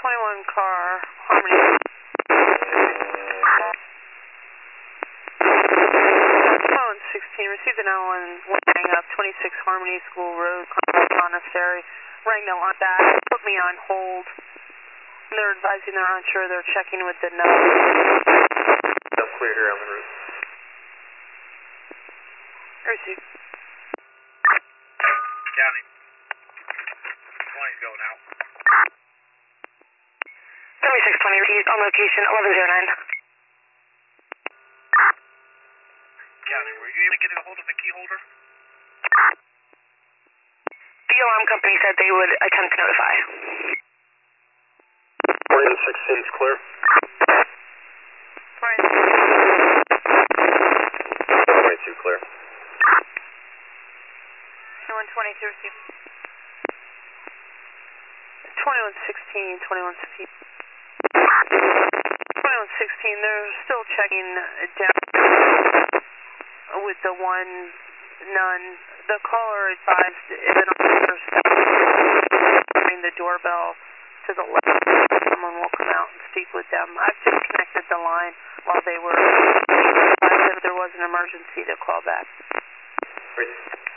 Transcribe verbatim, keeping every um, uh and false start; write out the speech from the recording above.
twenty-one car, Harmony. Phone sixteen, received an L one, hang up, twenty-six Harmony School Road, Monastery. Rang the line back, put me on hold. And they're advising they're unsure, they're checking with the node. That's clear here on the route. Received. County. twenty's going out. seventy-six twenty, on location, eleven oh nine. County, were you able to get a hold of the key holder? The alarm company said they would attempt to notify. twenty to sixteen is clear. twenty-two clear. twenty-one twenty-two received. twenty-one sixteen, twenty-one sixteen. twenty-one sixteen, they're still checking down with the one none. The caller advised if an officer ring the doorbell to the left, someone will come out and speak with them. I've just connected the line while they were advised if there was an emergency to call back. Great.